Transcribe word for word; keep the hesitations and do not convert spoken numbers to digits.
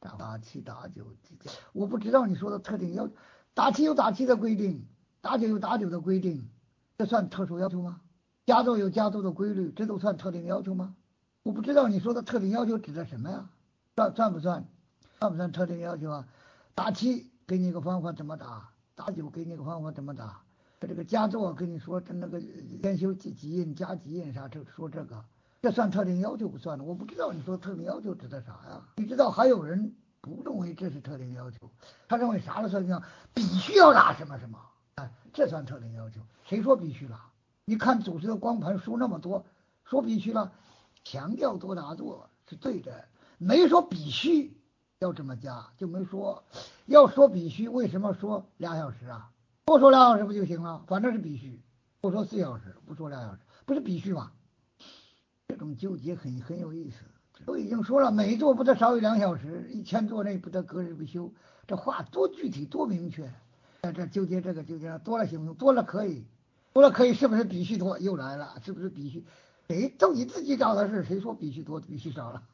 打七打九，我不知道你说的特定要求，打七有打七的规定，打九有打九的规定，这算特殊要求吗？加奏有加奏的规律，这都算特定要求吗？我不知道你说的特定要求指的什么呀？算算不算？算不算特定要求啊？打七给你一个方法怎么打，打九给你一个方法怎么打。这个加奏跟你说这那个先修几几印加几印啥，这说这个，这算特定要求不算的。我不知道你说特定要求指的啥呀？你知道还有人不认为这是特定要求，他认为啥是特定要求？必须要打什么什么，哎，这算特定要求？谁说必须了？你看组织的光盘书那么多，说必须了，强调多打坐是对的，没说必须要这么加，就没说要说必须，为什么说俩小时啊？多说俩小时不就行了？反正是必须，多说四小时，不说俩小时，不是必须吗？这种纠结很很有意思。都已经说了，每坐不得少于两小时，一千坐内不得隔日不休。这话多具体多明确。在这纠结这个纠结多了行不行？多了可以，多了可以，是不是必须多？又来了，是不是必须？谁都你自己找的事，谁说必须多必须少了？